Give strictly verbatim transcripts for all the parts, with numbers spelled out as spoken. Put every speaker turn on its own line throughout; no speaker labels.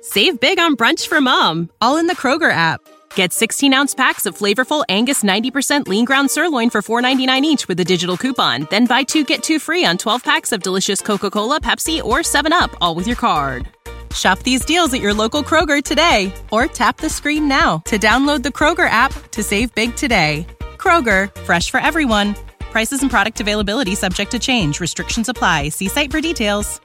Save big on brunch for mom, all in the Kroger app. Get sixteen-ounce packs of flavorful Angus ninety percent lean ground sirloin for four ninety-nine each with a digital coupon. Then buy two, get two free on twelve packs of delicious Coca-Cola, Pepsi, or seven up, all with your card. Shop these deals at your local Kroger today, or tap the screen now to download the Kroger app to save big today. Kroger, fresh for everyone. Prices and product availability subject to change. Restrictions apply. See site for details.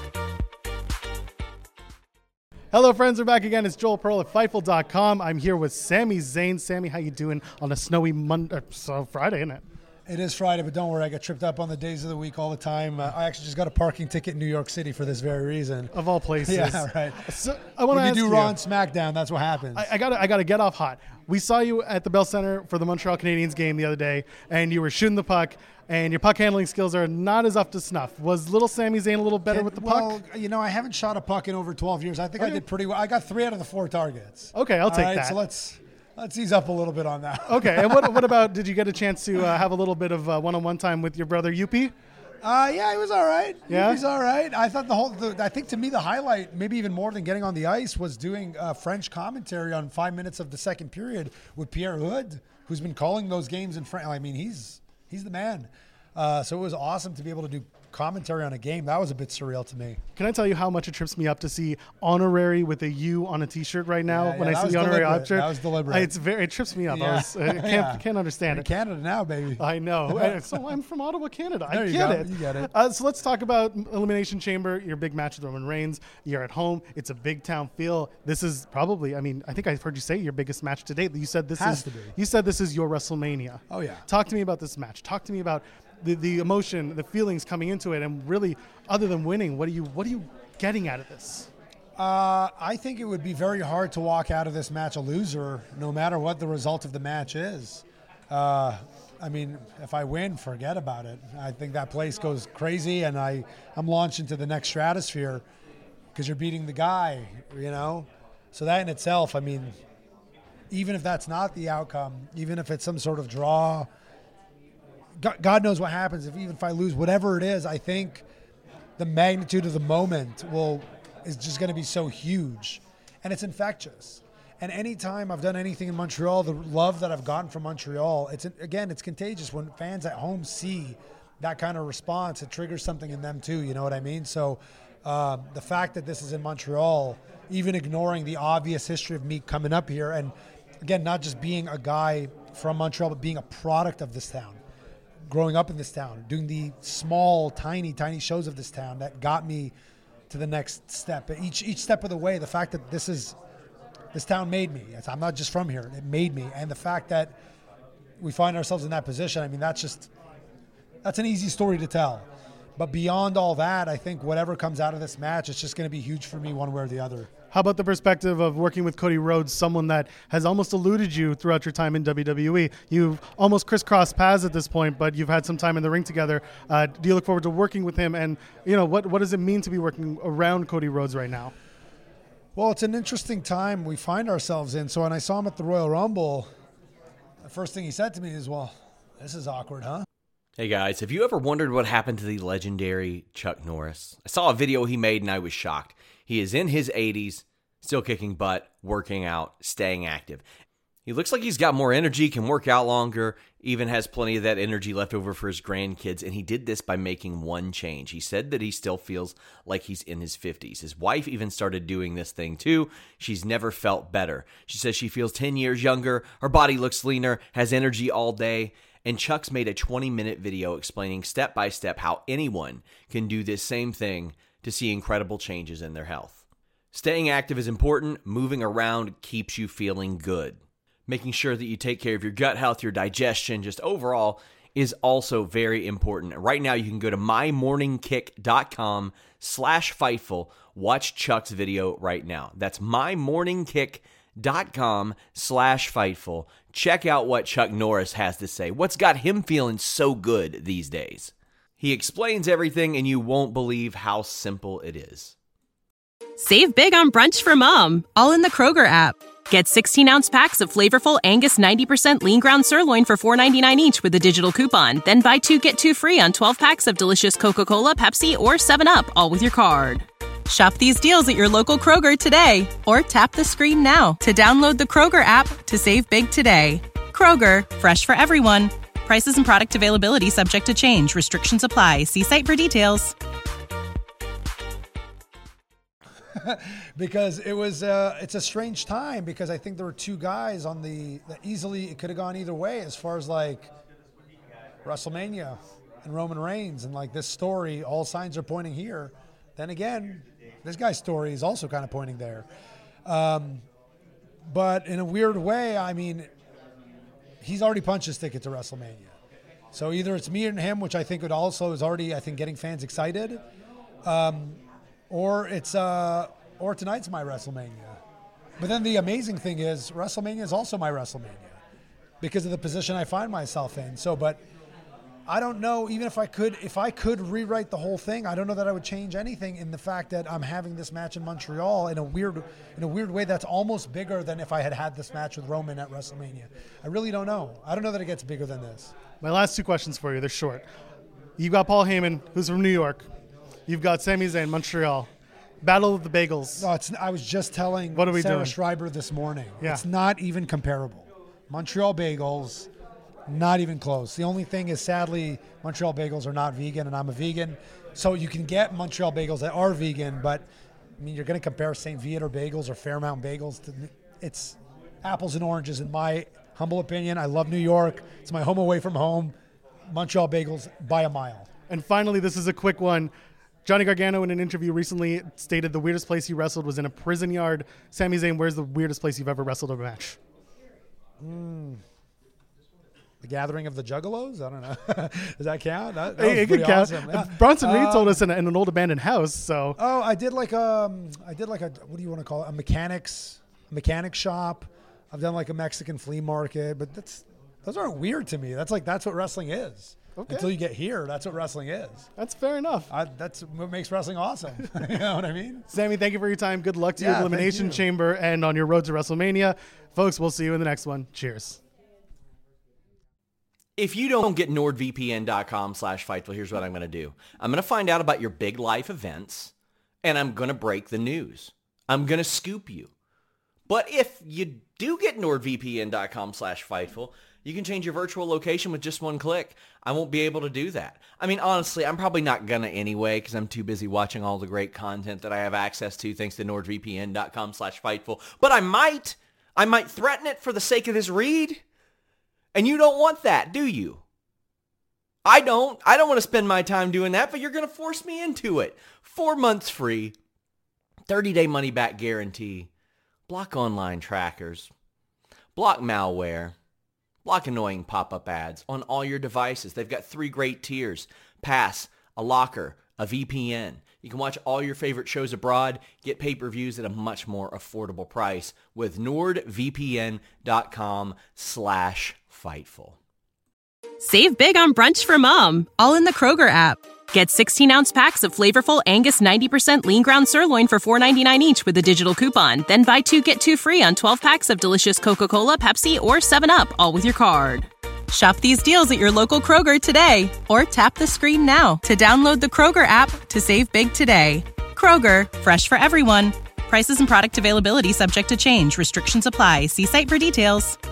Hello, friends. We're back again. It's Joel Pearl at Fightful dot com. I'm here with Sami Zayn. Sami, how you doing on a snowy Monday? So Friday, isn't it?
It is Friday, but don't worry. I get tripped up on the days of the week all the time. Uh, I actually just got a parking ticket in New York City for this very reason.
Of all places.
Yeah, right.
So I want to ask
you.
you.
do Raw and SmackDown, that's what happens.
I, I got I got to get off hot. We saw you at the Bell Center for the Montreal Canadiens game the other day, and you were shooting the puck, and your puck handling skills are not as up to snuff. Was little Sami Zayn a little better
Can,
with the
well,
puck?
you know, I haven't shot a puck in over twelve years. I think
okay.
I did pretty well. I got three out of the four targets.
Okay, I'll
all
take
right,
that.
So let's let's ease up a little bit on that.
Okay, and what what about, did you get a chance to uh, have a little bit of uh, one-on-one time with your brother, Yuppie?
Uh, yeah, he was all right.
Yeah?
He's all right. I thought the whole, the, I think to me the highlight, maybe even more than getting on the ice, was doing uh, French commentary on five minutes of the second period with Pierre Hood, who's been calling those games in French. I mean, he's he's the man. Uh, so it was awesome to be able to do commentary on a game. That was a bit surreal to me.
Can I tell you how much it trips me up to see honorary with a U on a T-shirt right now?
Yeah,
when
yeah,
I see
that
the
was
honorary
deliberate.
object,
That was deliberate.
I, it's very it trips me up.
Yeah.
I, was, I can't
Yeah.
can't understand
In
it.
Canada now, baby.
I know. And so I'm from Ottawa, Canada.
There
I
you
get
go.
it.
You get it.
Uh, so let's talk about Elimination Chamber. Your big match with Roman Reigns. You're at home. It's a big town feel. This is probably, I mean, I think I heard you say your biggest match to date. You said this
Has
is.
to be.
You said this is your WrestleMania.
Oh yeah.
Talk to me about this match. Talk to me about the, the emotion, the feelings coming into it, and really, other than winning, what are you what are you getting out of this?
Uh, I think it would be very hard to walk out of this match a loser, no matter what the result of the match is. Uh, I mean, if I win, forget about it. I think that place goes crazy, and I, I'm launched into the next stratosphere because you're beating the guy, you know? So that in itself, I mean, even if that's not the outcome, even if it's some sort of draw, God, God knows what happens. If even if I lose, whatever it is, I think the magnitude of the moment will is just going to be so huge, and it's infectious. And anytime I've done anything in Montreal, the love that I've gotten from Montreal, it's again, it's contagious. When fans at home see that kind of response, it triggers something in them too. You know what I mean? So um, the fact that this is in Montreal, even ignoring the obvious history of me coming up here, and again, not just being a guy from Montreal, but being a product of this town. Growing up in this town, doing the small, tiny, tiny shows of this town that got me to the next step. Each each step of the way, the fact that this is this town made me. I'm not just from here; it made me. And the fact that we find ourselves in that position, I mean, that's just that's an easy story to tell. But beyond all that, I think whatever comes out of this match, it's just going to be huge for me, one way or the other.
How about the perspective of working with Cody Rhodes, someone that has almost eluded you throughout your time in W W E? You've almost crisscrossed paths at this point, but you've had some time in the ring together. Uh, do you look forward to working with him? And, you know, what, what does it mean to be working around Cody Rhodes right now?
Well, it's an interesting time we find ourselves in. So when I saw him at the Royal Rumble, the first thing he said to me is, well, this is awkward, huh?
Hey guys, have you ever wondered what happened to the legendary Chuck Norris? I saw a video he made and I was shocked. He is in his eighties, still kicking butt, working out, staying active. He looks like he's got more energy, can work out longer, even has plenty of that energy left over for his grandkids, and he did this by making one change. He said that he still feels like he's in his fifties. His wife even started doing this thing too. She's never felt better. She says she feels ten years younger, her body looks leaner, has energy all day. And Chuck's made a twenty-minute video explaining step-by-step how anyone can do this same thing to see incredible changes in their health. Staying active is important. Moving around keeps you feeling good. Making sure that you take care of your gut health, your digestion, just overall, is also very important. Right now, you can go to mymorningkick.com slash Fightful. Watch Chuck's video right now. That's mymorningkick.com slash Fightful. Check out what Chuck Norris has to say. What's got him feeling so good these days? He explains everything, and you won't believe how simple it is.
Save big on brunch for mom, all in the Kroger app. Get sixteen-ounce packs of flavorful Angus ninety percent lean ground sirloin for four ninety-nine each with a digital coupon. Then buy two, get two free on twelve packs of delicious Coca-Cola, Pepsi, or seven up, all with your card. Shop these deals at your local Kroger today, or tap the screen now to download the Kroger app to save big today. Kroger, fresh for everyone. Prices and product availability subject to change. Restrictions apply. See site for details.
Because it was, uh, it's a strange time because I think there were two guys on the, that easily, it could have gone either way as far as like WrestleMania and Roman Reigns. And like this story, all signs are pointing here. Then again, this guy's story is also kind of pointing there. Um, but in a weird way, I mean, he's already punched his ticket to WrestleMania. So either it's me and him, which I think would also is already, I think, getting fans excited, um, or it's uh, or tonight's my WrestleMania. But then the amazing thing is WrestleMania is also my WrestleMania because of the position I find myself in. So, but I don't know, even if I could, if I could rewrite the whole thing, I don't know that I would change anything in the fact that I'm having this match in Montreal in a weird, in a weird way that's almost bigger than if I had had this match with Roman at WrestleMania. I really don't know. I don't know that it gets bigger than this.
My last two questions for you, they're short. You've got Paul Heyman, who's from New York. You've got Sami Zayn, Montreal. Battle of the Bagels.
No, it's, I was just telling
what are we
Sarah
doing?
Schreiber this morning.
Yeah.
It's not even comparable. Montreal Bagels, not even close. The only thing is, sadly, Montreal Bagels are not vegan, and I'm a vegan. So you can get Montreal Bagels that are vegan, but I mean, you're going to compare Saint Viator Bagels or Fairmount Bagels to, it's apples and oranges in my humble opinion. I love New York. It's my home away from home. Montreal Bagels by a mile.
And finally, this is a quick one. Johnny Gargano in an interview recently stated the weirdest place he wrestled was in a prison yard. Sami Zayn, where's the weirdest place you've ever wrestled a match?
Mm. The Gathering of the Juggalos? I don't know. Does that count? That, that
Hey,
was
it could
pretty
count.
awesome. Yeah.
Bronson Reed
Um,
told us in, a, in an old abandoned house. So
Oh, I did like um, I did like a what do you want to call it? A mechanics, a mechanic shop. I've done like a Mexican flea market, but that's those aren't weird to me. That's like that's what wrestling is.
Okay.
Until you get here, that's what wrestling is.
that's fair enough.
I, that's what makes wrestling awesome. You know what I mean?
Sammy, thank you for your time. Good luck to
Yeah,
your
thank
Elimination
you.
Chamber and on your road to WrestleMania. Folks, we'll see you in the next one. Cheers.
If you don't get nordvpn.com slash Fightful, here's what I'm going to do. I'm going to find out about your big life events, and I'm going to break the news. I'm going to scoop you. But if you do get nordvpn.com slash Fightful, you can change your virtual location with just one click. I won't be able to do that. I mean, honestly, I'm probably not going to anyway because I'm too busy watching all the great content that I have access to thanks to nordvpn.com slash Fightful. But I might. I might threaten it for the sake of this read. And you don't want that, do you? I don't. I don't want to spend my time doing that, but you're going to force me into it. Four months free, thirty-day money-back guarantee, block online trackers, block malware, block annoying pop-up ads on all your devices. They've got three great tiers: Pass, a locker, a V P N. You can watch all your favorite shows abroad, get pay-per-views at a much more affordable price with nordvpn.com slash Fightful.
Save big on brunch for mom, all in the Kroger app. Get sixteen-ounce packs of flavorful Angus ninety percent lean ground sirloin for four ninety-nine each with a digital coupon. Then buy two, get two free on twelve packs of delicious Coca-Cola, Pepsi, or seven up, all with your card. Shop these deals at your local Kroger today, or tap the screen now to download the Kroger app to save big today. Kroger, fresh for everyone. Prices and product availability subject to change. Restrictions apply. See site for details.